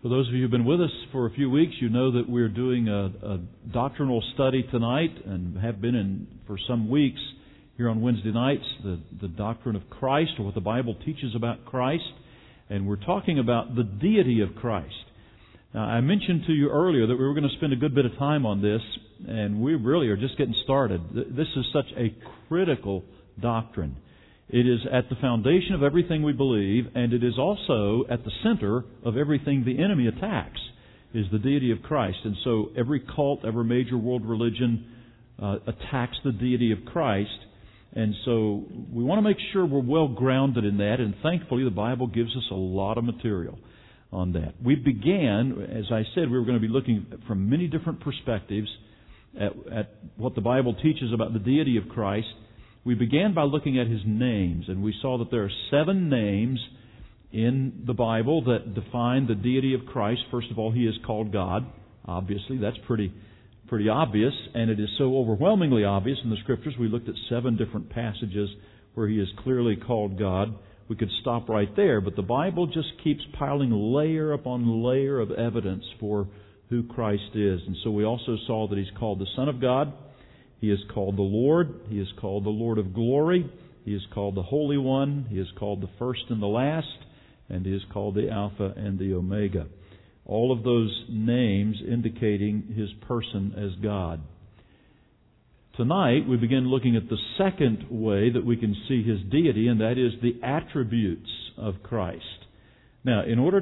For those of you who've been with us for a few weeks, you know that we're doing a doctrinal study tonight and have been in for some weeks here on Wednesday nights, the doctrine of Christ, or what the Bible teaches about Christ. And we're talking about the deity of Christ. Now, I mentioned to you earlier that we were going to spend a good bit of time on this, and we really are just getting started. This is such a critical doctrine. It is at the foundation of everything we believe, and it is also at the center of everything the enemy attacks, is the deity of Christ. And so every cult, every major world religion attacks the deity of Christ. And so we want to make sure we're well grounded in that, and thankfully the Bible gives us a lot of material on that. We began, as I said, we were going to be looking from many different perspectives at what the Bible teaches about the deity of Christ. We began by looking at His names, and we saw that there are 7 names in the Bible that define the deity of Christ. First of all, He is called God. Obviously, that's pretty obvious, and it is so overwhelmingly obvious in the Scriptures. We looked at 7 different passages where He is clearly called God. We could stop right there, but the Bible just keeps piling layer upon layer of evidence for who Christ is. And so we also saw that He's called the Son of God. He is called the Lord. He is called the Lord of glory. He is called the Holy One. He is called the first and the last. And He is called the Alpha and the Omega. All of those names indicating His person as God. Tonight we begin looking at the second way that we can see His deity, and that is the attributes of Christ. Now, in order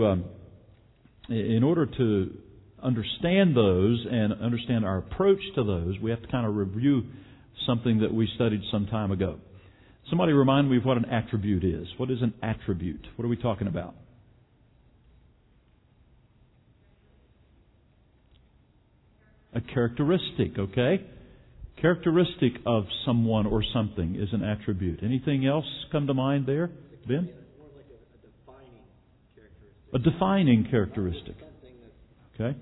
to understand those and understand our approach to those, we have to kind of review something that we studied some time ago. Somebody remind me of what an attribute is. What is an attribute? What are we talking about? A characteristic, okay? Characteristic of someone or something is an attribute. Anything else come to mind there, Ben? More like a defining characteristic. A defining characteristic. Okay.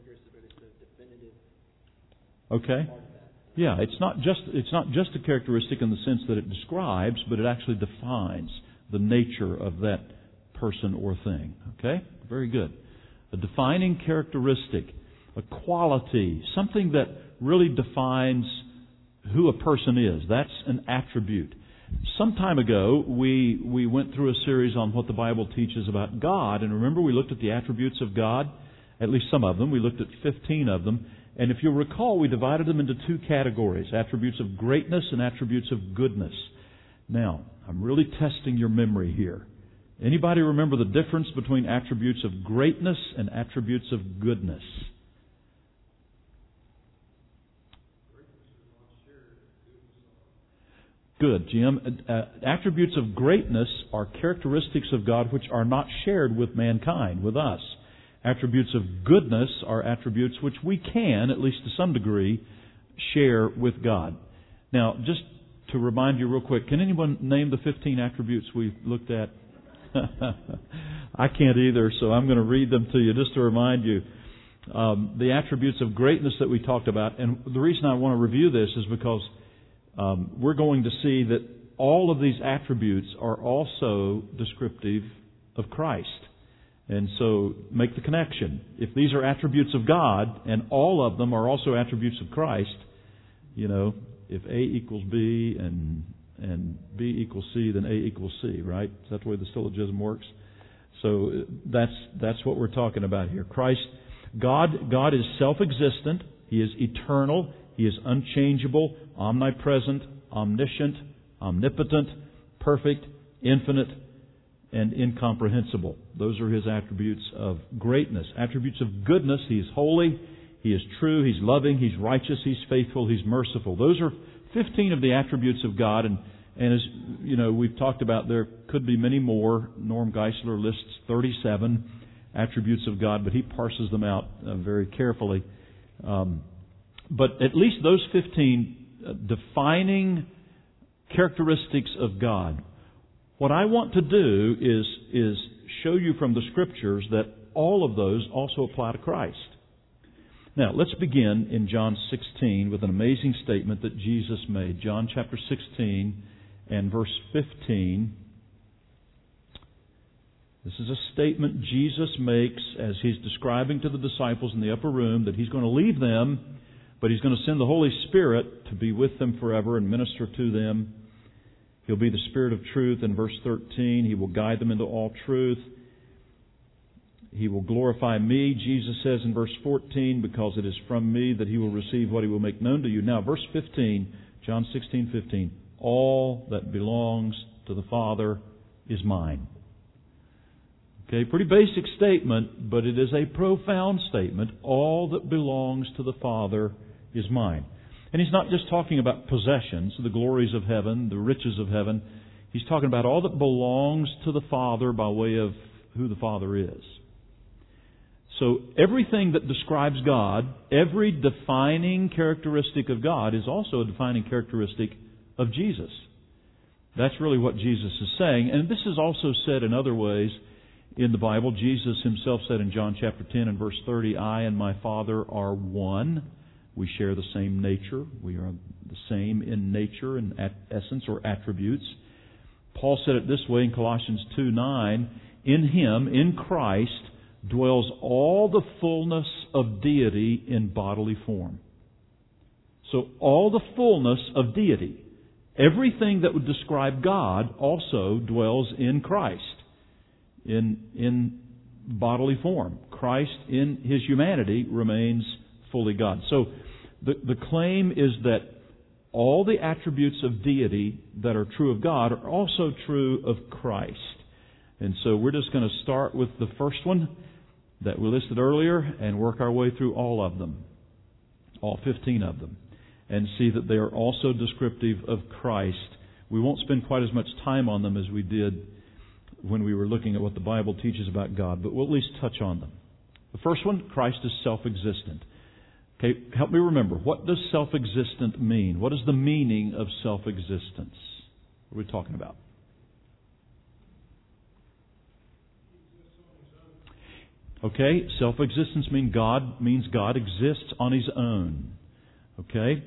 Okay. Yeah, it's not just a characteristic in the sense that it describes, but it actually defines the nature of that person or thing. Okay? Very good. A defining characteristic, a quality, something that really defines who a person is. That's an attribute. Some time ago, we went through a series on what the Bible teaches about God, and remember we looked at the attributes of God, at least some of them. We looked at 15 of them. And if you'll recall, we divided them into 2 categories, attributes of greatness and attributes of goodness. Now, I'm really testing your memory here. Anybody remember the difference between attributes of greatness and attributes of goodness? Good, Jim. Attributes of greatness are characteristics of God which are not shared with mankind, with us. Attributes of goodness are attributes which we can, at least to some degree, share with God. Now, just to remind you real quick, can anyone name the 15 attributes we looked at? I can't either, so I'm going to read them to you just to remind you. The attributes of greatness that we talked about, and the reason I want to review this is because we're going to see that all of these attributes are also descriptive of Christ. And so make the connection. If these are attributes of God, and all of them are also attributes of Christ, you know, if A equals B and B equals C, then A equals C, right? Is that the way the syllogism works? So that's what we're talking about here. Christ, God is self-existent. He is eternal. He is unchangeable, omnipresent, omniscient, omnipotent, perfect, infinite, and incomprehensible. Those are His attributes of greatness. Attributes of goodness, He is holy, He is true, He's loving, He's righteous, He's faithful, He's merciful. Those are 15 of the attributes of God, and as you know, we've talked about, there could be many more. Norm Geisler lists 37 attributes of God, but he parses them out very carefully. But at least those 15 defining characteristics of God. What I want to do is show you from the Scriptures that all of those also apply to Christ. Now, let's begin in John 16 with an amazing statement that Jesus made. John chapter 16 and verse 15. This is a statement Jesus makes as He's describing to the disciples in the upper room that He's going to leave them, but He's going to send the Holy Spirit to be with them forever and minister to them. He'll be the Spirit of truth in verse 13. He will guide them into all truth. He will glorify me, Jesus says in verse 14, because it is from me that He will receive what He will make known to you. Now, verse 15, John 16:15. All that belongs to the Father is mine. Okay, pretty basic statement, but it is a profound statement. All that belongs to the Father is mine. And He's not just talking about possessions, the glories of heaven, the riches of heaven. He's talking about all that belongs to the Father by way of who the Father is. So everything that describes God, every defining characteristic of God is also a defining characteristic of Jesus. That's really what Jesus is saying. And this is also said in other ways in the Bible. Jesus Himself said in John chapter 10 and verse 30, I and my Father are one. We share the same nature. We are the same in nature and essence or attributes. Paul said it this way in Colossians 2:9, in Him, in Christ, dwells all the fullness of deity in bodily form. So all the fullness of deity, everything that would describe God also dwells in Christ, in bodily form. Christ in His humanity remains fully God. So the claim is that all the attributes of deity that are true of God are also true of Christ. And so we're just going to start with the first one that we listed earlier and work our way through all of them, all 15 of them, and see that they are also descriptive of Christ. We won't spend quite as much time on them as we did when we were looking at what the Bible teaches about God, but we'll at least touch on them. The first one, Christ is self-existent. Okay, help me remember, what does self-existent mean? What is the meaning of self-existence? What are we talking about? Okay, self-existence means God exists on His own. Okay?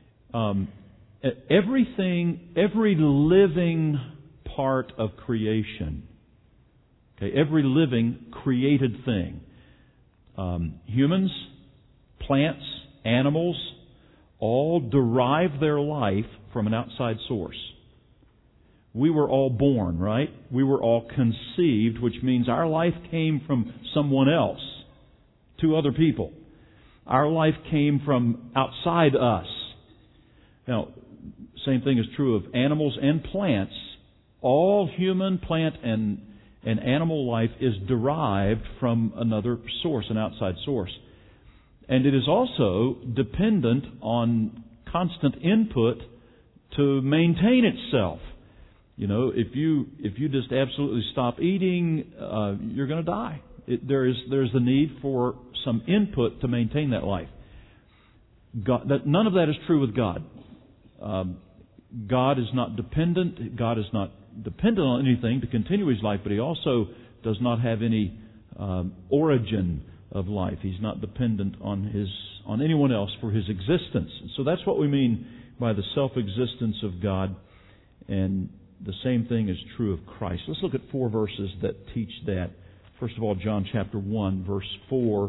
Every living part of creation, okay, every living created thing, humans, plants, animals, all derive their life from an outside source. We were all born, right? We were all conceived, which means our life came from someone else, two other people. Our life came from outside us. Now, same thing is true of animals and plants. All human, plant, and animal life is derived from another source, an outside source. And it is also dependent on constant input to maintain itself. You know, if you just absolutely stop eating, you're going to die. There's the need for some input to maintain that life. None of that is true with God. God is not dependent. God is not dependent on anything to continue His life, but He also does not have any origin of life. He's not dependent on anyone else for His existence. So that's what we mean by the self-existence of God, and the same thing is true of Christ. Let's look at 4 verses that teach that. First of all, John chapter 1, verse 4.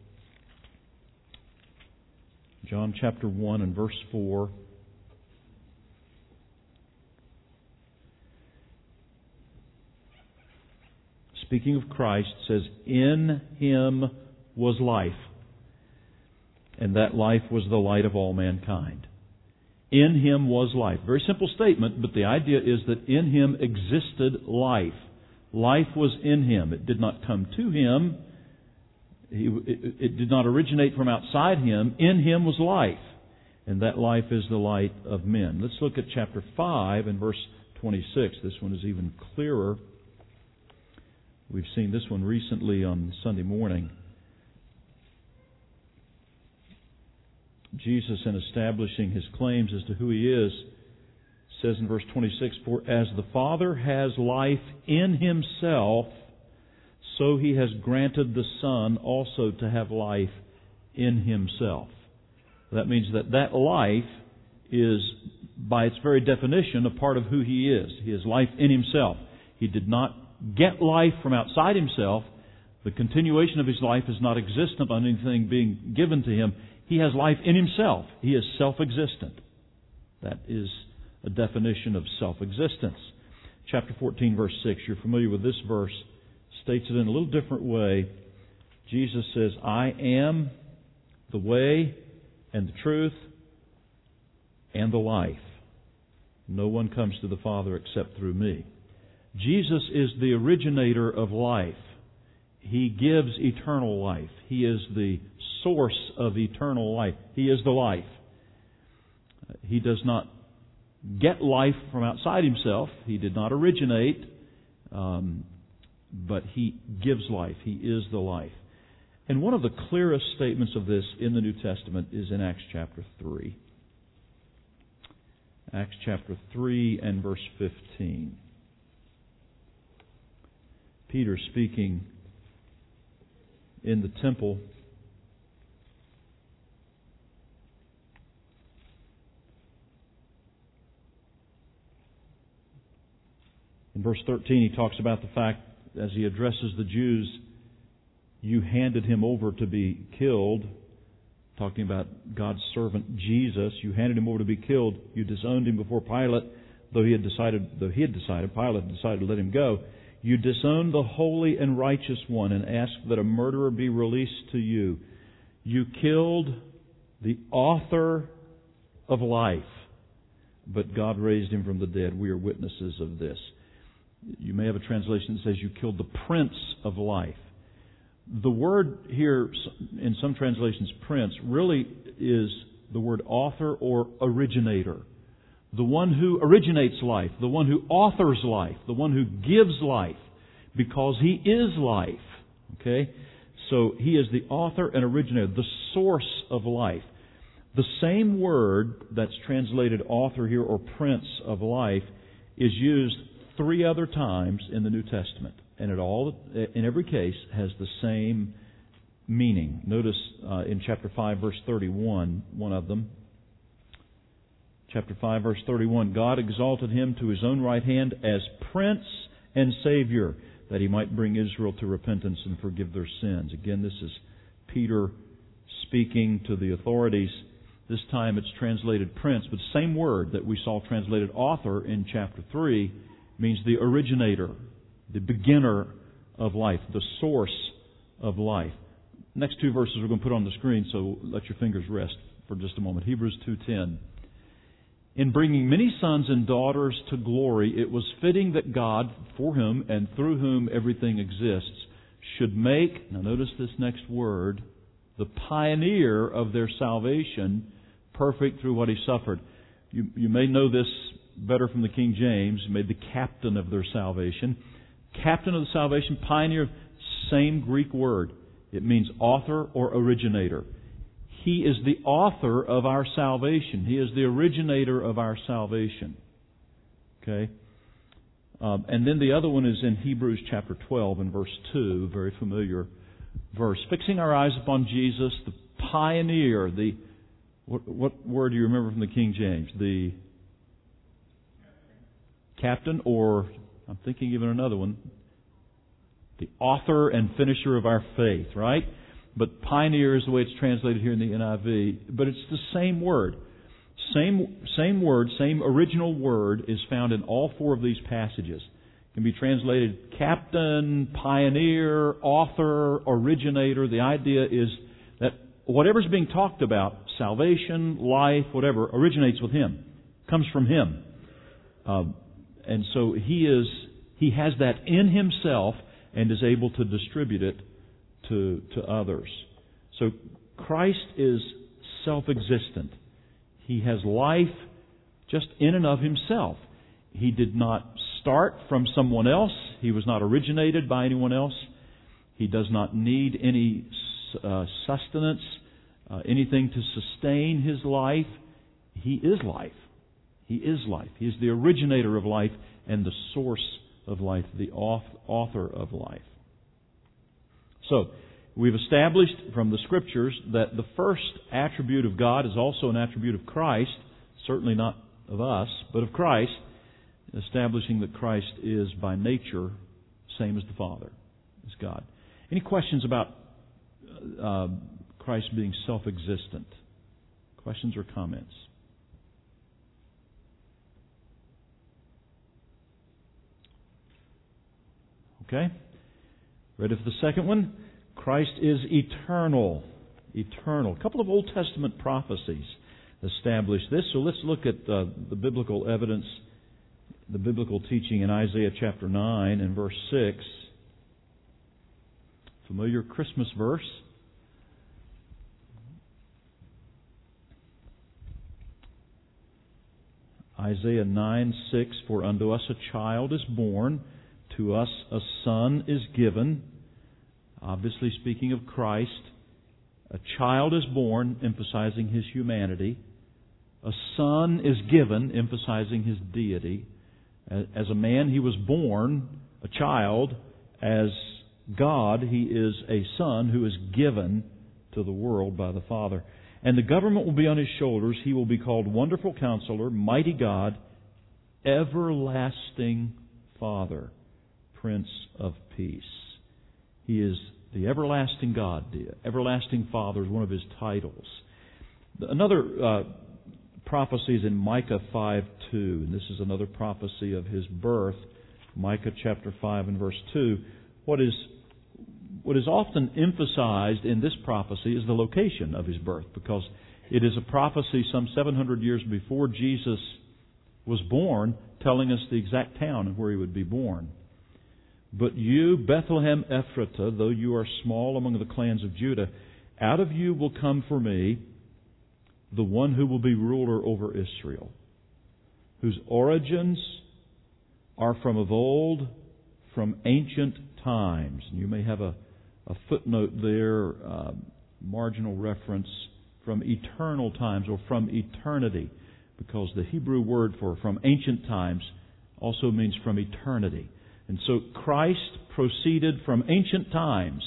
John chapter 1 and verse 4. Speaking of Christ, says, in Him was life, and that life was the light of all mankind. In Him was life. Very simple statement, but the idea is that in Him existed life. Life was in Him. It did not come to Him. It did not originate from outside Him. In Him was life, and that life is the light of men. Let's look at chapter 5 and verse 26. This one is even clearer. We've seen this one recently on Sunday morning. Jesus, in establishing His claims as to who He is, says in verse 26, for as the Father has life in Himself, so He has granted the Son also to have life in Himself. That means that life is, by its very definition, a part of who He is. He has life in Himself. He did not get life from outside Himself. The continuation of His life is not existent on anything being given to Him. He has life in Himself. He is self-existent. That is a definition of self-existence. Chapter 14, verse 6, you're familiar with this verse, states it in a little different way. Jesus says, I am the way and the truth and the life. No one comes to the Father except through me. Jesus is the originator of life. He gives eternal life. He is the source of eternal life. He is the life. He does not get life from outside Himself. He did not originate, but He gives life. He is the life. And one of the clearest statements of this in the New Testament is in Acts chapter 3. Acts chapter 3 and verse 15. Peter speaking in the temple. In verse 13 he talks about the fact, as he addresses the Jews, you handed Him over to be killed. Talking about God's servant Jesus. You handed Him over to be killed. You disowned Him before Pilate, Pilate had decided to let Him go. You disowned the holy and righteous one and asked that a murderer be released to you. You killed the author of life, but God raised Him from the dead. We are witnesses of this. You may have a translation that says you killed the Prince of Life. The word here, in some translations, prince, really is the word author or originator. The one who originates life, the one who authors life, the one who gives life, because He is life. Okay? So He is the author and originator, the source of life. The same word that's translated author here or prince of life is used 3 other times in the New Testament. And in every case, has the same meaning. Notice in chapter 5, verse 31, one of them. Chapter 5, verse 31, God exalted Him to His own right hand as Prince and Savior, that He might bring Israel to repentance and forgive their sins. Again, this is Peter speaking to the authorities. This time it's translated Prince, but the same word that we saw translated author in chapter 3 means the originator, the beginner of life, the source of life. Next 2 verses we're going to put on the screen, so let your fingers rest for just a moment. Hebrews 2:10. In bringing many sons and daughters to glory, it was fitting that God, for whom and through whom everything exists, should make, now notice this next word, the pioneer of their salvation perfect through what He suffered. You may know this better from the King James. He made the captain of their salvation. Captain of the salvation, pioneer, same Greek word. It means author or originator. He is the author of our salvation. He is the originator of our salvation. Okay? And then the other one is in Hebrews chapter 12 and verse 2, very familiar verse. Fixing our eyes upon Jesus, the pioneer, what word do you remember from the King James? The captain, or I'm thinking even another one, the author and finisher of our faith, right? But pioneer is the way it's translated here in the NIV. But it's the same word. Same word, same original word is found in all 4 of these passages. It can be translated captain, pioneer, author, originator. The idea is that whatever's being talked about, salvation, life, whatever, originates with Him, comes from Him. And so He has that in Himself and is able to distribute it to others. So Christ is self-existent. He has life just in and of Himself. He did not start from someone else. He was not originated by anyone else. He does not need any sustenance, anything to sustain His life. He is life. He is life. He is the originator of life and the source of life, the author of life. So, we've established from the Scriptures that the first attribute of God is also an attribute of Christ, certainly not of us, but of Christ, establishing that Christ is by nature same as the Father, is God. Any questions about Christ being self-existent? Questions or comments? Okay. Ready for the second one? Christ is eternal. Eternal. A couple of Old Testament prophecies establish this. So let's look at the biblical evidence, the biblical teaching in Isaiah chapter 9 and verse 6. Familiar Christmas verse. Isaiah 9:6, for unto us a child is born, to us a son is given. Obviously speaking of Christ, a child is born, emphasizing His humanity. A son is given, emphasizing His deity. As a man, He was born, a child. As God, He is a Son who is given to the world by the Father. And the government will be on His shoulders. He will be called Wonderful Counselor, Mighty God, Everlasting Father, Prince of Peace. He is the everlasting God. The everlasting Father is one of His titles. Another prophecy is in Micah 5:2, and this is another prophecy of His birth. Micah chapter 5 and verse 2. What is often emphasized in this prophecy is the location of His birth, because it is a prophecy some 700 years before Jesus was born, telling us the exact town where He would be born. But you, Bethlehem Ephratah, though you are small among the clans of Judah, out of you will come for me the one who will be ruler over Israel, whose origins are from of old, from ancient times. And you may have a footnote there, marginal reference, from eternal times or from eternity, because the Hebrew word for from ancient times also means from eternity. And so Christ proceeded from ancient times.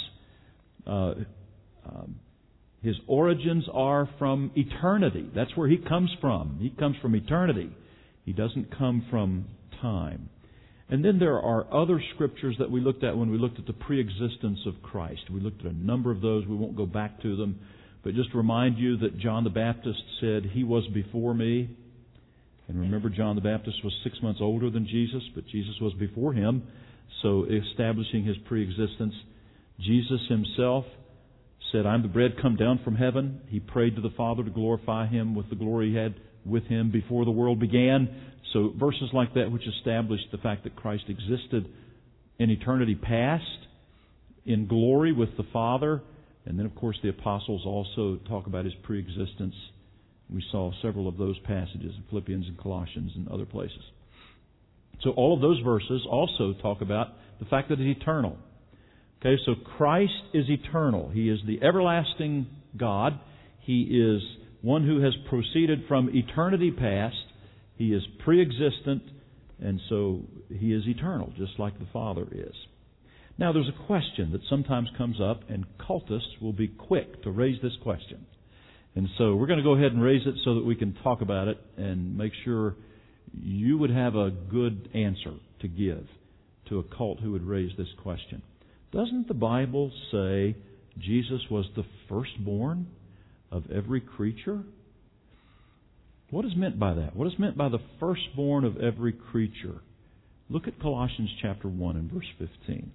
His origins are from eternity. That's where He comes from. He comes from eternity. He doesn't come from time. And then there are other scriptures that we looked at when we looked at the preexistence of Christ. We looked at a number of those. We won't go back to them. But just to remind you that John the Baptist said, He was before me. And remember, John the Baptist was 6 months older than Jesus, but Jesus was before him. So establishing His preexistence. Jesus Himself said, I'm the bread come down from heaven. He prayed to the Father to glorify Him with the glory He had with Him before the world began. So verses like that which established the fact that Christ existed in eternity past, in glory with the Father. And then, of course, the apostles also talk about His preexistence. We saw several of those passages in Philippians and Colossians and other places. So all of those verses also talk about the fact that He's eternal. Okay, so Christ is eternal. He is the everlasting God. He is one who has proceeded from eternity past. He is pre-existent, and so He is eternal, just like the Father is. Now, there's a question that sometimes comes up, and cultists will be quick to raise this question. And so we're going to go ahead and raise it so that we can talk about it and make sure you would have a good answer to give to a cult who would raise this question. Doesn't the Bible say Jesus was the firstborn of every creature? What is meant by that? What is meant by the firstborn of every creature? Look at Colossians chapter 1 and verse 15.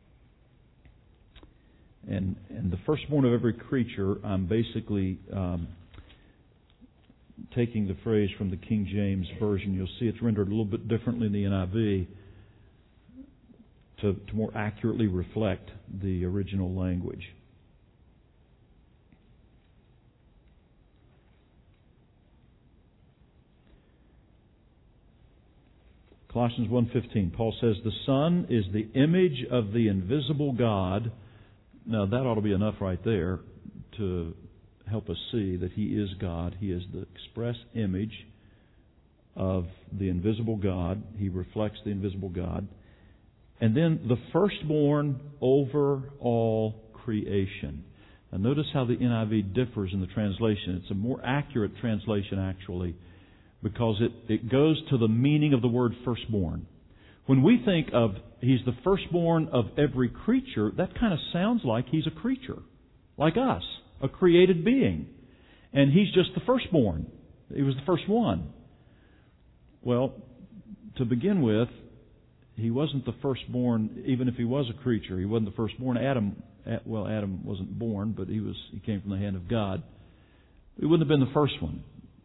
And the firstborn of every creature, I'm basically taking the phrase from the King James Version. You'll see it's rendered a little bit differently in the NIV to more accurately reflect the original language. Colossians 1:15, Paul says, the Son is the image of the invisible God. Now that ought to be enough right there to help us see that He is God. He is the express image of the invisible God. He reflects the invisible God. And then the firstborn over all creation. Now notice how the NIV differs in the translation. It's a more accurate translation actually, because it goes to the meaning of the word firstborn. When we think of He's the firstborn of every creature, that kind of sounds like He's a creature, like us, a created being. And He's just the firstborn. He was the first one. Well, to begin with, He wasn't the firstborn, even if He was a creature. He wasn't the firstborn. Adam wasn't born, but he came from the hand of God. He wouldn't have been the first one.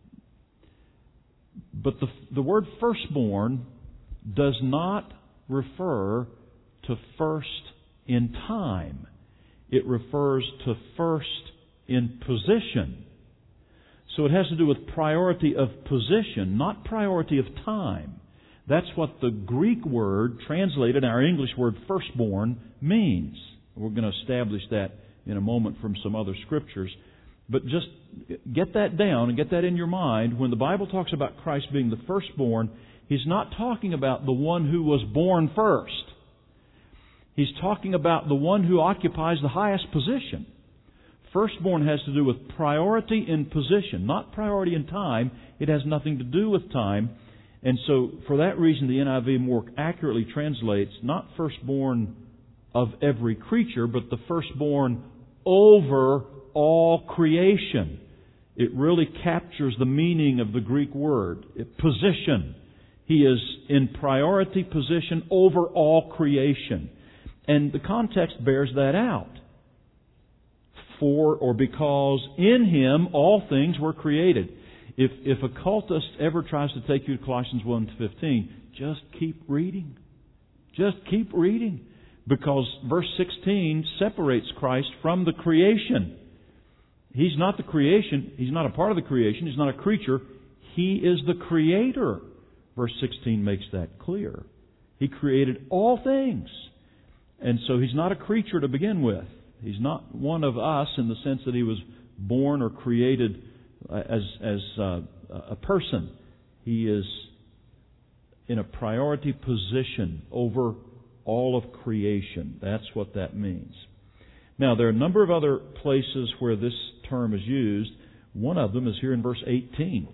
But the word firstborn does not refer to first in time. It refers to first in position. So it has to do with priority of position, not priority of time. That's what the Greek word translated, our English word firstborn, means. We're going to establish that in a moment from some other scriptures. But just get that down and get that in your mind. When the Bible talks about Christ being the firstborn, He's not talking about the one who was born first. He's talking about the one who occupies the highest position. Firstborn has to do with priority in position, not priority in time. It has nothing to do with time. And so, for that reason, the NIV more accurately translates not firstborn of every creature, but the firstborn over all creation. It really captures the meaning of the Greek word. Position. He is in priority position over all creation. And the context bears that out. For or because in Him all things were created. If a cultist ever tries to take you to Colossians 1:15, just keep reading. Just keep reading. Because verse 16 separates Christ from the creation. He's not the creation. He's not a part of the creation. He's not a creature. He is the Creator. Verse 16 makes that clear. He created all things. And so He's not a creature to begin with. He's not one of us in the sense that He was born or created as a person. He is in a priority position over all of creation. That's what that means. Now, there are a number of other places where this term is used. One of them is here in verse 18.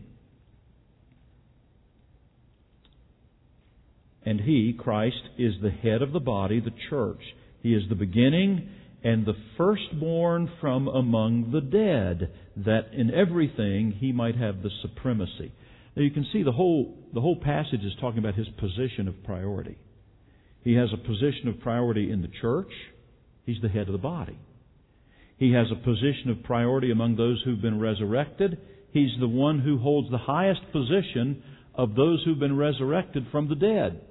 And He, Christ, is the head of the body, the church. He is the beginning and the firstborn from among the dead, that in everything He might have the supremacy. Now you can see the whole passage is talking about His position of priority. He has a position of priority in the church. He's the head of the body. He has a position of priority among those who've been resurrected. He's the one who holds the highest position of those who've been resurrected from the dead.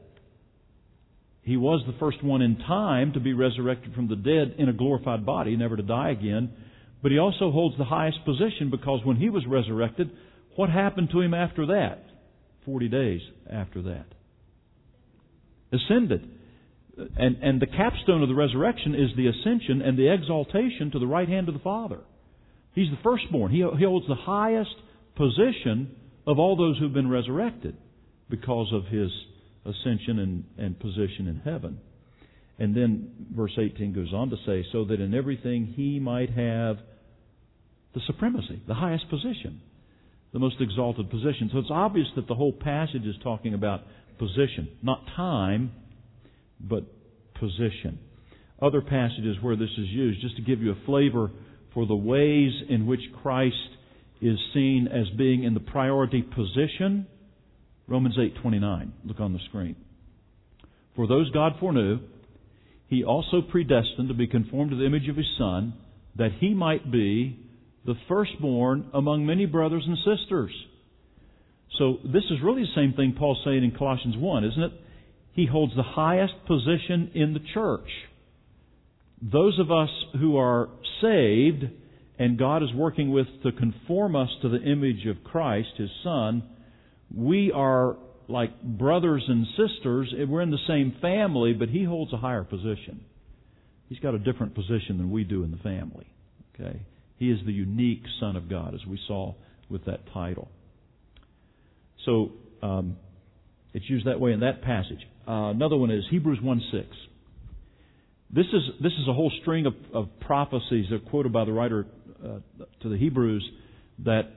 He was the first one in time to be resurrected from the dead in a glorified body, never to die again. But He also holds the highest position because when He was resurrected, what happened to Him after that? 40 days after that. Ascended. And the capstone of the resurrection is the ascension and the exaltation to the right hand of the Father. He's the firstborn. He holds the highest position of all those who've been resurrected because of His ascension and position in heaven. And then verse 18 goes on to say, so that in everything He might have the supremacy, the highest position, the most exalted position. So it's obvious that the whole passage is talking about position, not time, but position. Other passages where this is used, just to give you a flavor for the ways in which Christ is seen as being in the priority position. Romans 8:29. Look on the screen. For those God foreknew, He also predestined to be conformed to the image of His Son, that He might be the firstborn among many brothers and sisters. So this is really the same thing Paul's saying in Colossians 1, isn't it? He holds the highest position in the church. Those of us who are saved and God is working with to conform us to the image of Christ, His Son, we are like brothers and sisters. We're in the same family, but He holds a higher position. He's got a different position than we do in the family. Okay? He is the unique Son of God, as we saw with that title. So, it's used that way in that passage. Another one is Hebrews 1:6. This is a whole string of prophecies that are quoted by the writer to the Hebrews that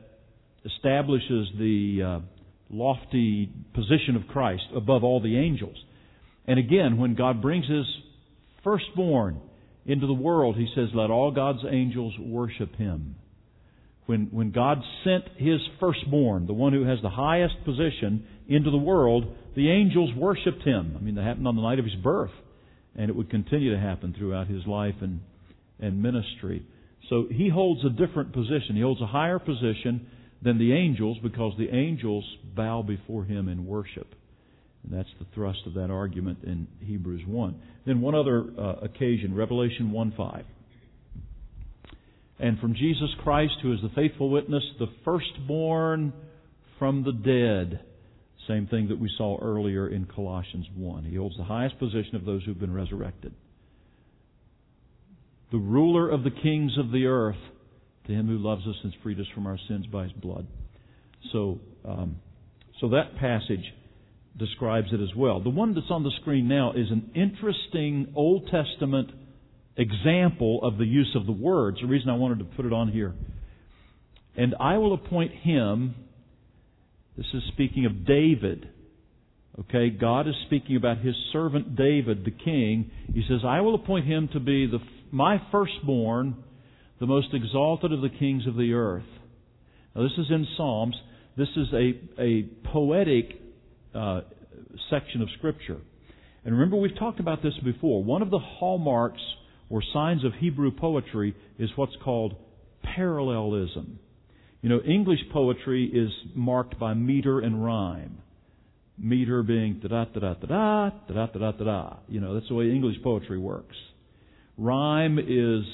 establishes the lofty position of Christ above all the angels. And again, when God brings His firstborn into the world, He says, let all God's angels worship Him. When God sent His firstborn, the one who has the highest position, into the world, the angels worshipped Him. I mean, that happened on the night of His birth. And it would continue to happen throughout His life and ministry. So He holds a different position. He holds a higher position than the angels because the angels bow before Him in worship. And that's the thrust of that argument in Hebrews 1. Then one other occasion, Revelation 1:5. And from Jesus Christ, who is the faithful witness, the firstborn from the dead. Same thing that we saw earlier in Colossians 1. He holds the highest position of those who have been resurrected. The ruler of the kings of the earth, to Him who loves us and has freed us from our sins by His blood. So that passage describes it as well. The one that's on the screen now is an interesting Old Testament example of the use of the words. The reason I wanted to put it on here. And I will appoint him. This is speaking of David. Okay, God is speaking about His servant David, the king. He says, I will appoint him to be my firstborn, the most exalted of the kings of the earth. Now this is in Psalms. This is a poetic section of Scripture. And remember, we've talked about this before. One of the hallmarks or signs of Hebrew poetry is what's called parallelism. You know, English poetry is marked by meter and rhyme. Meter being da-da-da-da-da-da, da-da-da-da-da-da. You know, that's the way English poetry works. Rhyme is,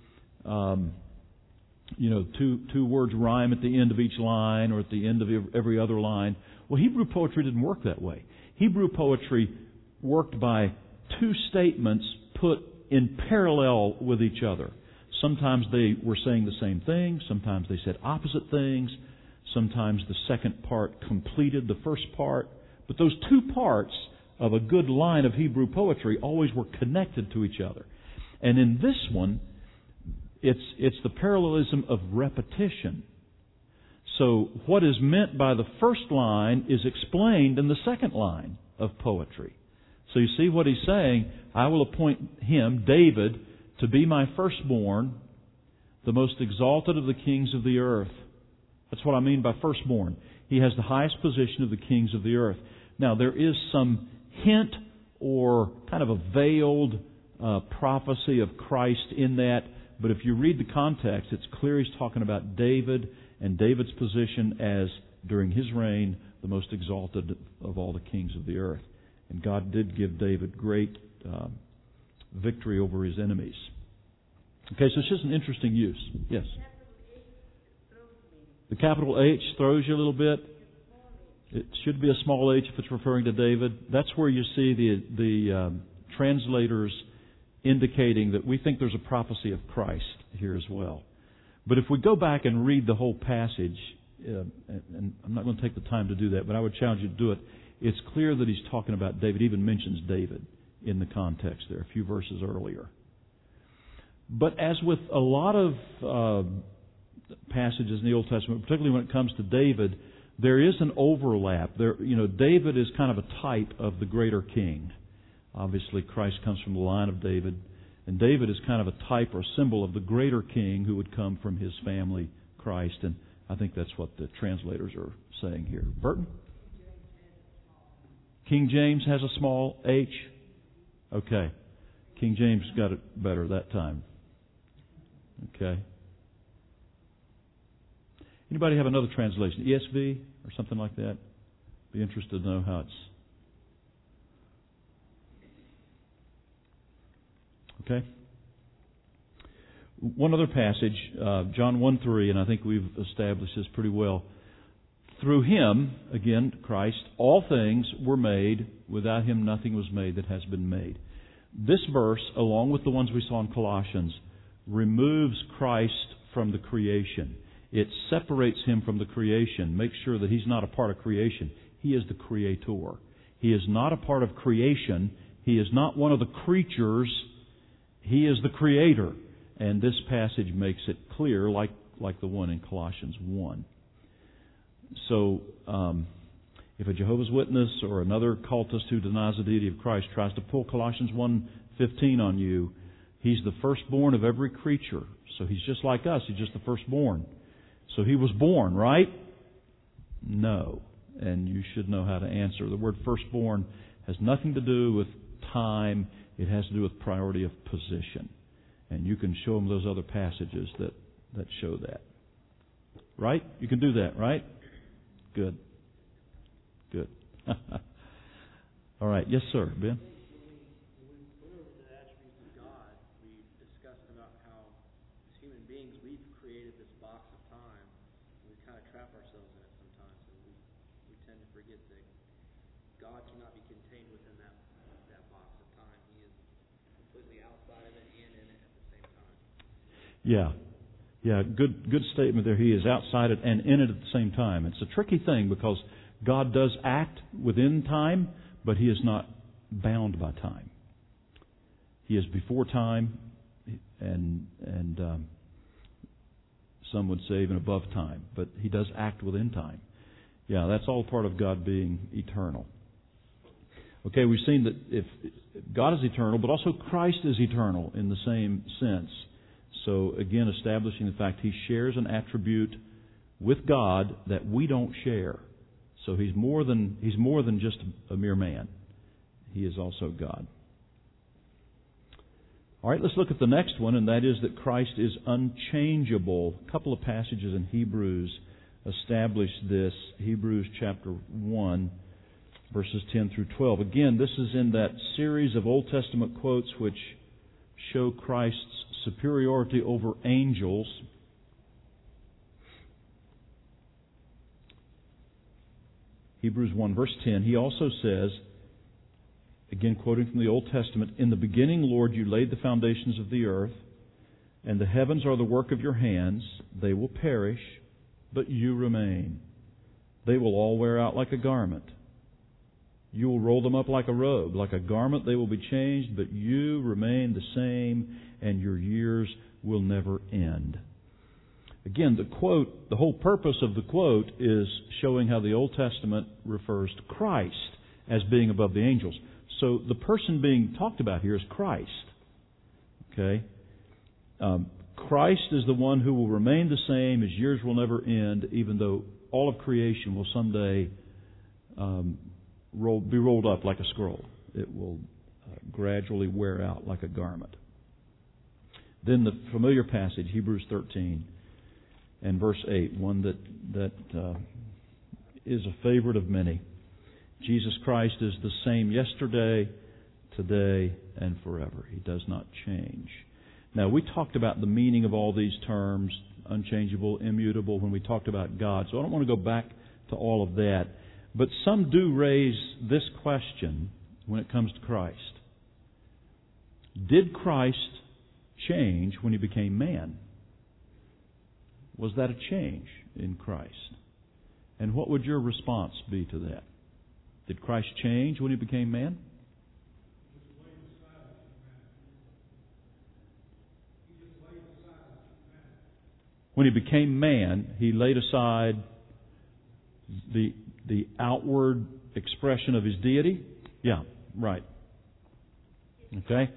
two words rhyme at the end of each line or at the end of every other line. Well, Hebrew poetry didn't work that way. Hebrew poetry worked by two statements put in parallel with each other. Sometimes they were saying the same thing. Sometimes they said opposite things. Sometimes the second part completed the first part. But those two parts of a good line of Hebrew poetry always were connected to each other. And in this one, it's the parallelism of repetition. So what is meant by the first line is explained in the second line of poetry. So you see what he's saying? I will appoint him, David, to be my firstborn, the most exalted of the kings of the earth. That's what I mean by firstborn. He has the highest position of the kings of the earth. Now, there is some hint or kind of a veiled prophecy of Christ in that, but if you read the context, it's clear he's talking about David and David's position as, during his reign, the most exalted of all the kings of the earth. And God did give David great victory over his enemies. Okay, so it's just an interesting use. Yes? The capital H throws you a little bit. It should be a small h if it's referring to David. That's where you see the translators indicating that we think there's a prophecy of Christ here as well. But if we go back and read the whole passage, and I'm not going to take the time to do that, but I would challenge you to do it, it's clear that he's talking about David. He even mentions David in the context there, a few verses earlier. But as with a lot of passages in the Old Testament, particularly when it comes to David, there is an overlap. David is kind of a type of the greater king. Obviously, Christ comes from the line of David, and David is kind of a type or symbol of the greater king who would come from his family, Christ. And I think that's what the translators are saying here. Burton? King James has a small h? Okay. King James got it better that time. Okay. Anybody have another translation? ESV or something like that? Be interested to know how it's... Okay. One other passage, John 1:3, and I think we've established this pretty well. Through Him, again, Christ, all things were made. Without Him, nothing was made that has been made. This verse, along with the ones we saw in Colossians, removes Christ from the creation. It separates Him from the creation, makes sure that He's not a part of creation. He is the Creator. He is not a part of creation. He is not one of the creatures. He is the Creator. And this passage makes it clear, like the one in Colossians 1. So, If a Jehovah's Witness or another cultist who denies the deity of Christ tries to pull Colossians 1:15 on you, he's the firstborn of every creature. So he's just like us. He's just the firstborn. So he was born, right? No. And you should know how to answer. The word firstborn has nothing to do with time. It has to do with priority of position. And you can show them those other passages that show that. Right? You can do that, right? Good. Good. All right. Yes, sir. Ben? When we went over the attributes of God, we discussed about how, as human beings, we've created this box of time, and we kind of trap ourselves in it sometimes, and we tend to forget that God cannot be contained within that box of time. He is completely outside of it and in it at the same time. Yeah. Yeah, good statement there. He is outside it and in it at the same time. It's a tricky thing because God does act within time, but He is not bound by time. He is before time, and some would say even above time, but He does act within time. Yeah, that's all part of God being eternal. Okay, we've seen that if God is eternal, but also Christ is eternal in the same sense. So again, establishing the fact He shares an attribute with God that we don't share. So He's more than just a mere man. He is also God. All right, let's look at the next one, and that is that Christ is unchangeable. A couple of passages in Hebrews establish this. Hebrews chapter 1, verses 10 through 12. Again, this is in that series of Old Testament quotes which show Christ's superiority over angels. Hebrews 1 verse 10, he also says, again quoting from the Old Testament, "In the beginning, Lord, you laid the foundations of the earth, and the heavens are the work of your hands. They will perish, but you remain. They will all wear out like a garment. You will roll them up like a robe. Like a garment they will be changed, but you remain the same, and your years will never end." Again, the quote, the whole purpose of the quote is showing how the Old Testament refers to Christ as being above the angels. So the person being talked about here is Christ. Okay? Christ is the one who will remain the same. His years will never end, even though all of creation will someday be rolled up like a scroll. It will gradually wear out like a garment. Then the familiar passage, Hebrews 13 and verse 8, one that is a favorite of many. Jesus Christ is the same yesterday, today, and forever. He does not change. Now, we talked about the meaning of all these terms, unchangeable, immutable, when we talked about God. So I don't want to go back to all of that. But some do raise this question when it comes to Christ. Did Christ change when He became man? Was that a change in Christ? And what would your response be to that? Did Christ change when He became man? When He became man, He laid aside the outward expression of His deity? Yeah, right. Okay?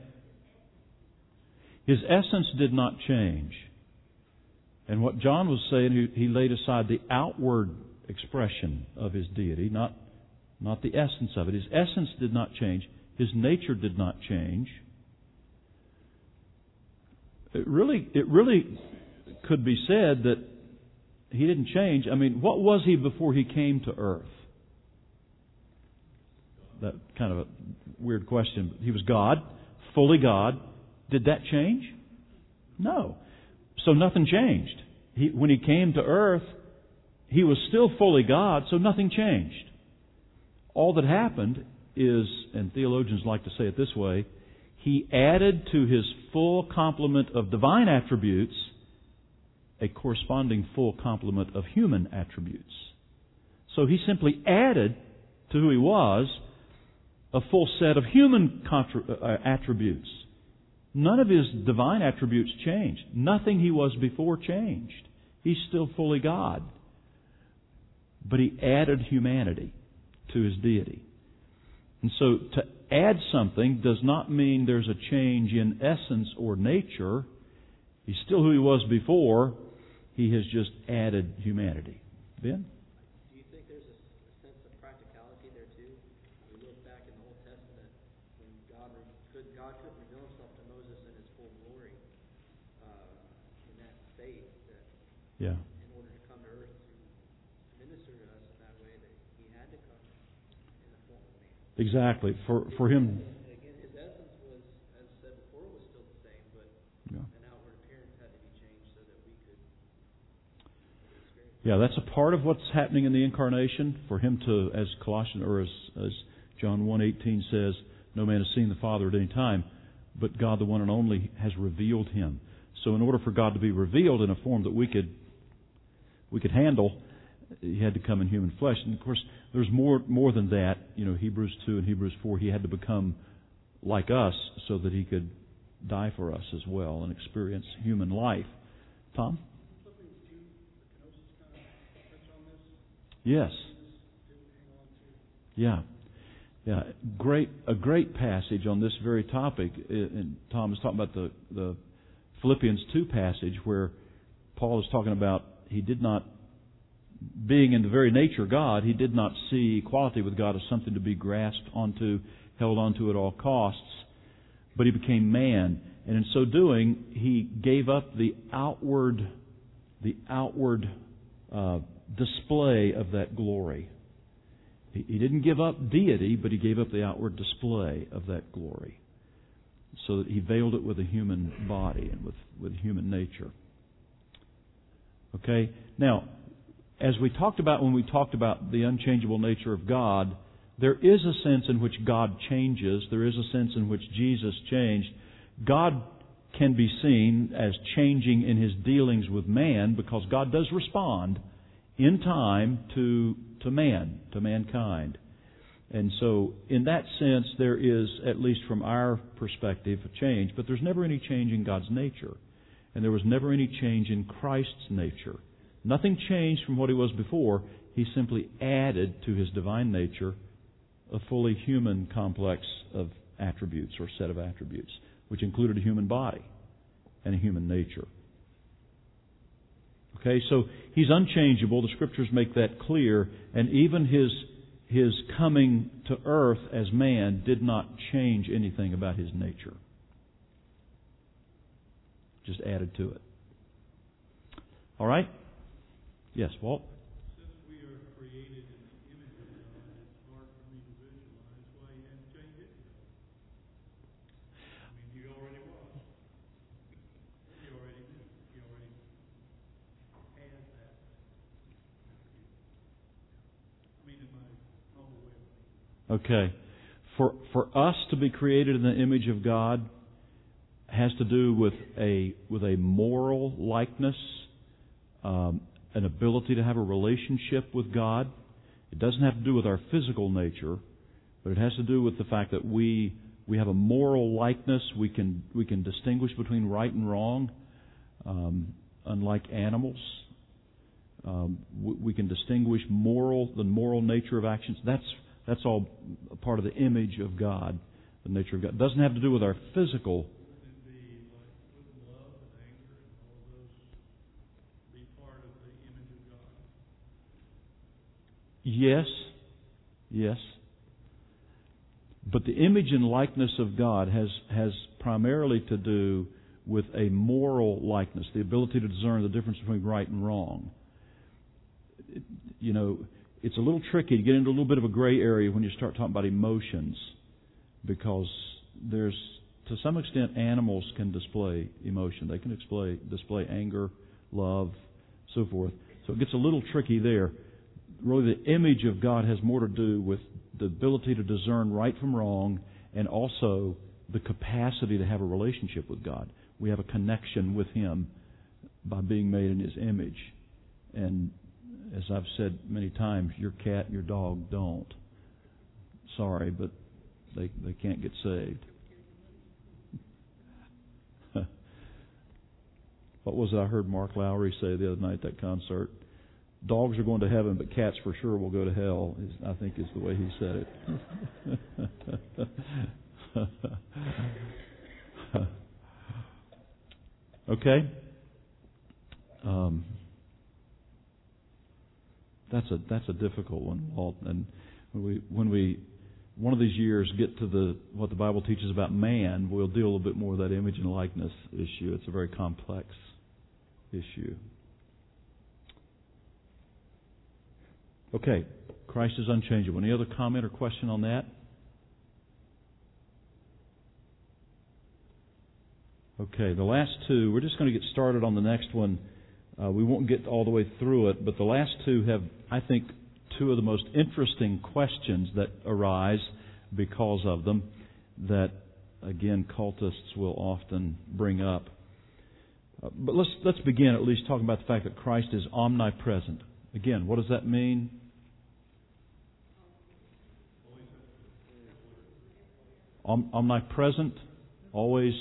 His essence did not change. And what John was saying, He laid aside the outward expression of His deity, not the essence of it. His essence did not change. His nature did not change. It really could be said that He didn't change. I mean, what was He before He came to earth? That kind of a weird question. He was God, fully God. Did that change? No. So nothing changed. When He came to earth, He was still fully God, so nothing changed. All that happened is, and theologians like to say it this way, He added to His full complement of divine attributes a corresponding full complement of human attributes. So He simply added to who He was a full set of human attributes. None of His divine attributes changed. Nothing He was before changed. He's still fully God. But He added humanity. to His deity. And so to add something does not mean there's a change in essence or nature. He's still who He was before. He has just added humanity. Ben? Do you think there's a sense of practicality there too? We look back in the Old Testament when God couldn't reveal Himself to Moses in His full glory in that state that Yeah. in order to come to earth to minister to us in that way that He had to come in the form of man. Exactly. For Him. Again, His essence was, as said before, was still the same, but Yeah. an outward appearance had to be changed so that we could experience. Yeah, that's a part of what's happening in the incarnation. For Him to, as Colossians or as John 1:18 says, no man has seen the Father at any time, but God, the one and only, has revealed Him. So, in order for God to be revealed in a form that we could handle, He had to come in human flesh. And of course, there's more than that. You know, Hebrews 2 and Hebrews 4. He had to become like us so that He could die for us as well and experience human life. Tom? Yes. Yeah. Yeah. A great passage on this very topic. And Tom is talking about the Philippians 2 passage where Paul is talking about he did not, being in the very nature God, he did not see equality with God as something to be grasped onto, held onto at all costs, but he became man. And in so doing, he gave up the outward display of that glory. He didn't give up deity, but he gave up the outward display of that glory, so that he veiled it with a human body and with human nature. Okay? Now, as we talked about when we talked about the unchangeable nature of God, there is a sense in which God changes. There is a sense in which Jesus changed. God can be seen as changing in His dealings with man because God does respond in time to man, to mankind. And so, in that sense, there is, at least from our perspective, a change. But there's never any change in God's nature. And there was never any change in Christ's nature. Nothing changed from what He was before. He simply added to His divine nature a fully human complex of attributes or set of attributes, which included a human body and a human nature. Okay, so He's unchangeable. The Scriptures make that clear. And even His coming to earth as man did not change anything about His nature. Just added to it. All right? Yes, Walt? Since we are created in the image of God, it's hard for me to visualize why He hadn't changed it. I mean, He already was. He already knew. He already had that. I mean, in my humble way of thinking. Okay. For us to be created in the image of God has to do with a moral likeness, an ability to have a relationship with God. It doesn't have to do with our physical nature, but it has to do with the fact that we have a moral likeness. We can distinguish between right and wrong, unlike animals. We can distinguish the moral nature of actions. That's all a part of the image of God, the nature of God. It doesn't have to do with our physical. Wouldn't it be like, wouldn't love and anger and all those be part of the image of God? Yes. But the image and likeness of God has primarily to do with a moral likeness, the ability to discern the difference between right and wrong. It's a little tricky to get into a little bit of a gray area when you start talking about emotions, because there's, to some extent, animals can display emotion. They can display anger, love, so forth. So it gets a little tricky there. Really, the image of God has more to do with the ability to discern right from wrong, and also the capacity to have a relationship with God. We have a connection with Him by being made in His image. And as I've said many times, your cat and your dog don't. Sorry, but they can't get saved. What was it I heard Mark Lowry say the other night at that concert? dogs are going to heaven, but cats for sure will go to hell, I think is the way he said it. Okay? That's a difficult one, Walt. And when we one of these years get to what the Bible teaches about man, we'll deal a little bit more with that image and likeness issue. It's a very complex issue. Okay, Christ is unchangeable. Any other comment or question on that? Okay, the last two, we're just going to get started on the next one. We won't get all the way through it, but the last two have, I think, two of the most interesting questions that arise because of them that, again, cultists will often bring up. But let's begin at least talking about the fact that Christ is omnipresent. Again, what does that mean? Omnipresent, always,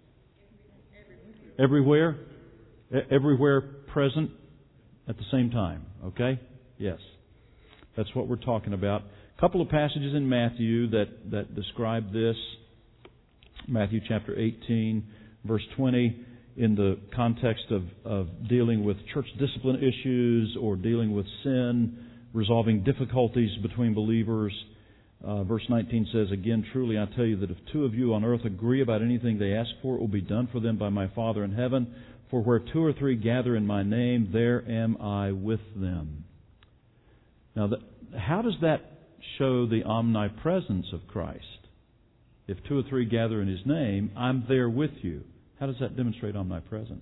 everywhere, everywhere present at the same time. Okay? Yes. That's what we're talking about. A couple of passages in Matthew that describe this. Matthew chapter 18, verse 20, in the context of dealing with church discipline issues or dealing with sin, resolving difficulties between believers. Verse 19 says, "Again, truly I tell you that if two of you on earth agree about anything they ask for, it will be done for them by my Father in heaven. For where two or three gather in my name, there am I with them." Now, how does that show the omnipresence of Christ? If two or three gather in His name, I'm there with you. How does that demonstrate omnipresence?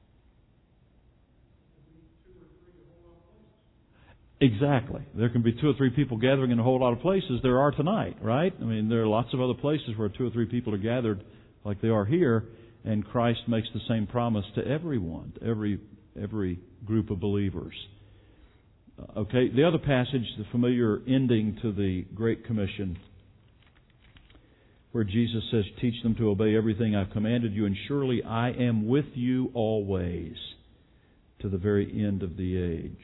Exactly. There can be two or three people gathering in a whole lot of places. There are tonight, right? I mean, there are lots of other places where two or three people are gathered like they are here, and Christ makes the same promise to everyone, to every group of believers. Okay, the other passage, the familiar ending to the Great Commission, where Jesus says, "Teach them to obey everything I've commanded you, and surely I am with you always to the very end of the age."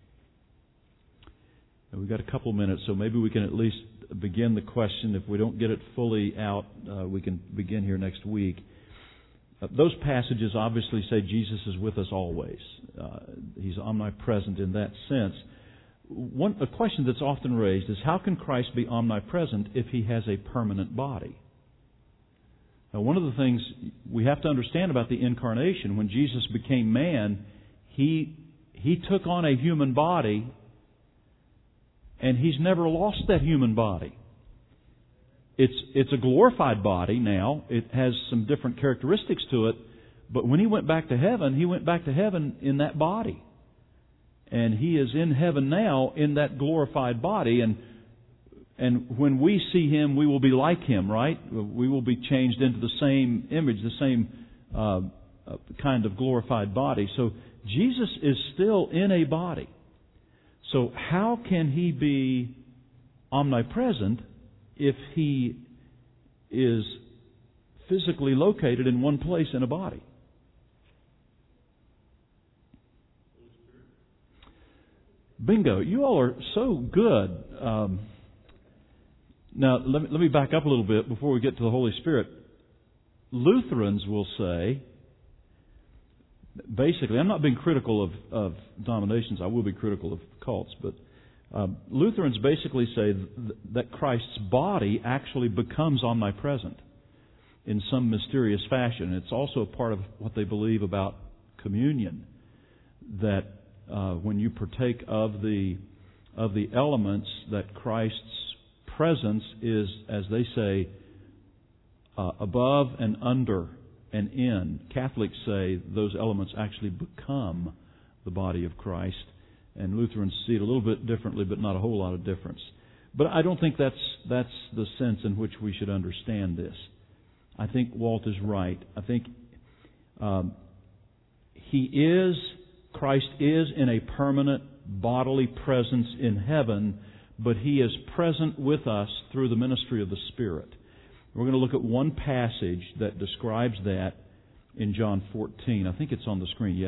And we've got a couple minutes, so maybe we can at least begin the question. If we don't get it fully out, we can begin here next week. Those passages obviously say Jesus is with us always. He's omnipresent in that sense. A question that's often raised is, how can Christ be omnipresent if He has a permanent body? Now, one of the things we have to understand about the incarnation, when Jesus became man, He took on a human body, and He's never lost that human body. It's a glorified body now. It has some different characteristics to it. But when He went back to heaven in that body. And He is in heaven now in that glorified body. And when we see Him, we will be like Him, right? We will be changed into the same image, the same kind of glorified body. So Jesus is still in a body. So how can He be omnipresent if He is physically located in one place in a body? Bingo. You all are so good. Now, let me back up a little bit before we get to the Holy Spirit. Lutherans will say, basically, I'm not being critical of denominations. I will be critical of cults, but Lutherans basically say that Christ's body actually becomes omnipresent in some mysterious fashion. It's also a part of what they believe about communion, that when you partake of the elements, that Christ's presence is, as they say, above and under and in. Catholics say those elements actually become the body of Christ, and Lutherans see it a little bit differently, but not a whole lot of difference. But I don't think that's the sense in which we should understand this. I think Walt is right. I think Christ is in a permanent bodily presence in heaven, but He is present with us through the ministry of the Spirit. We're going to look at one passage that describes that in John 14. I think it's on the screen, yes.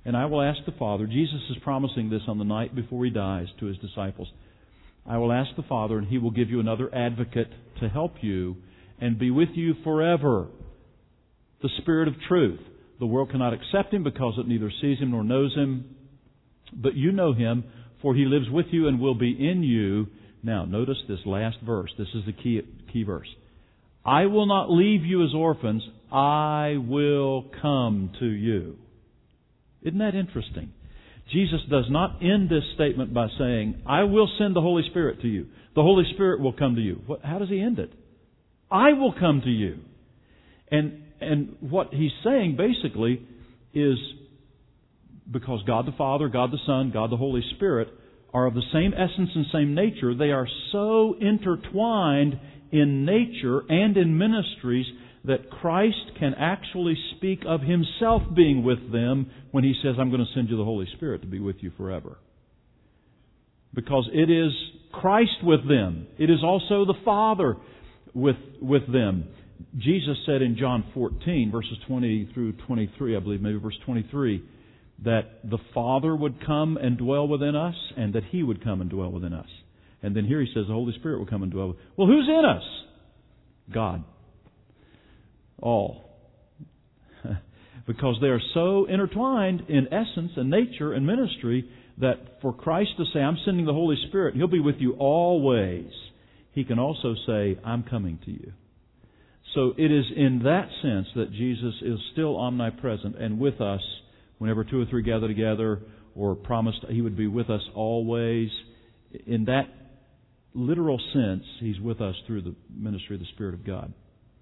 And I will ask the Father, Jesus is promising this on the night before He dies to His disciples. I will ask the Father, and He will give you another advocate to help you and be with you forever. The Spirit of truth. The world cannot accept Him because it neither sees Him nor knows Him. But you know Him, for He lives with you and will be in you. Now, notice this last verse. This is the key verse. I will not leave you as orphans. I will come to you. Isn't that interesting? Jesus does not end this statement by saying, I will send the Holy Spirit to you. The Holy Spirit will come to you. How does He end it? I will come to you. And what He's saying basically is, because God the Father, God the Son, God the Holy Spirit are of the same essence and same nature, they are so intertwined in nature and in ministries that Christ can actually speak of Himself being with them when He says, I'm going to send you the Holy Spirit to be with you forever. Because it is Christ with them. It is also the Father with them. Jesus said in John 14, verses 20 through 23, I believe, maybe verse 23, that the Father would come and dwell within us, and that He would come and dwell within us. And then here He says the Holy Spirit will come and dwell. Well, who's in us? God. All. Because they are so intertwined in essence and nature and ministry that for Christ to say, I'm sending the Holy Spirit, He'll be with you always. He can also say, I'm coming to you. So it is in that sense that Jesus is still omnipresent and with us whenever two or three gather together, or promised He would be with us always. In that literal sense, He's with us through the ministry of the Spirit of God.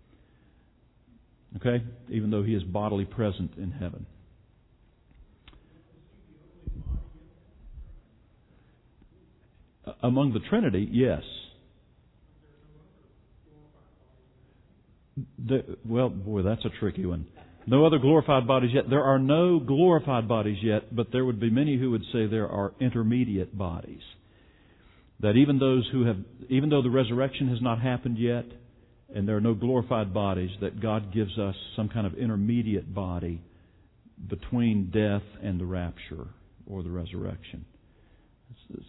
Okay? Even though He is bodily present in heaven. Among the Trinity, yes. Well, boy, that's a tricky one. No other glorified bodies yet. There are no glorified bodies yet, but there would be many who would say there are intermediate bodies. That even though the resurrection has not happened yet, and there are no glorified bodies, that God gives us some kind of intermediate body between death and the rapture or the resurrection. It's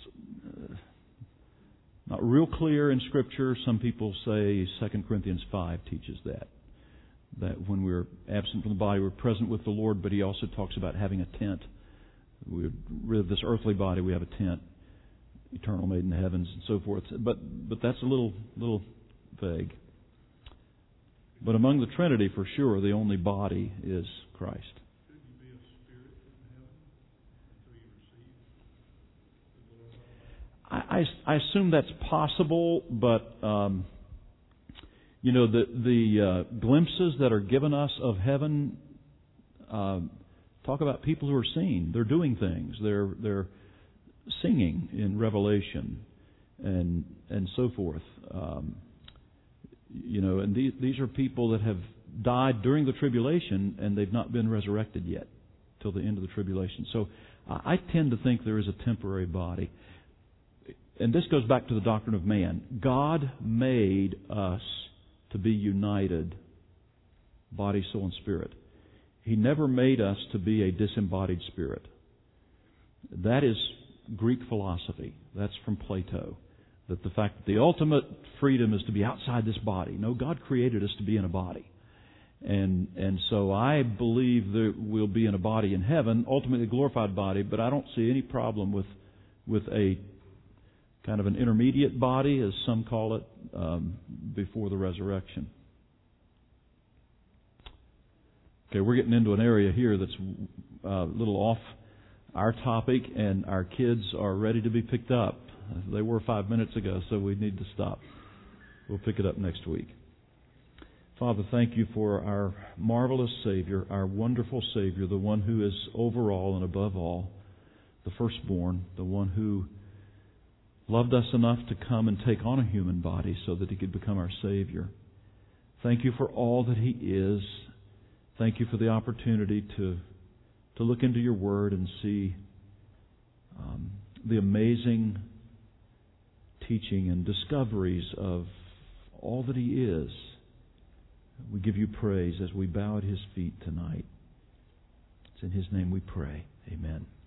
not real clear in Scripture. Some people say 2 Corinthians 5 teaches that when we're absent from the body, we're present with the Lord, but He also talks about having a tent. We're rid of this earthly body, we have a tent, eternal made in the heavens, and so forth. But that's a little vague. But among the Trinity, for sure, the only body is Christ. Could you be a spirit in heaven until you receive the glorified body? I assume that's possible, but the glimpses that are given us of heaven talk about people who are seen. They're doing things. They're singing in Revelation and so forth. And these are people that have died during the tribulation and they've not been resurrected yet till the end of the tribulation. So I tend to think there is a temporary body. And this goes back to the doctrine of man. God made us to be united, body, soul, and spirit. He never made us to be a disembodied spirit. That is Greek philosophy. That's from Plato. That the fact that the ultimate freedom is to be outside this body. No, God created us to be in a body. And so I believe that we'll be in a body in heaven, ultimately a glorified body, but I don't see any problem with a kind of an intermediate body, as some call it, before the resurrection. Okay, we're getting into an area here that's a little off our topic, and our kids are ready to be picked up. They were 5 minutes ago, so we need to stop. We'll pick it up next week. Father, thank You for our marvelous Savior, our wonderful Savior, the one who is over all and above all, the firstborn, the one who loved us enough to come and take on a human body so that He could become our Savior. Thank You for all that He is. Thank You for the opportunity to look into Your Word and see the amazing teaching and discoveries of all that He is. We give You praise as we bow at His feet tonight. It's in His name we pray. Amen.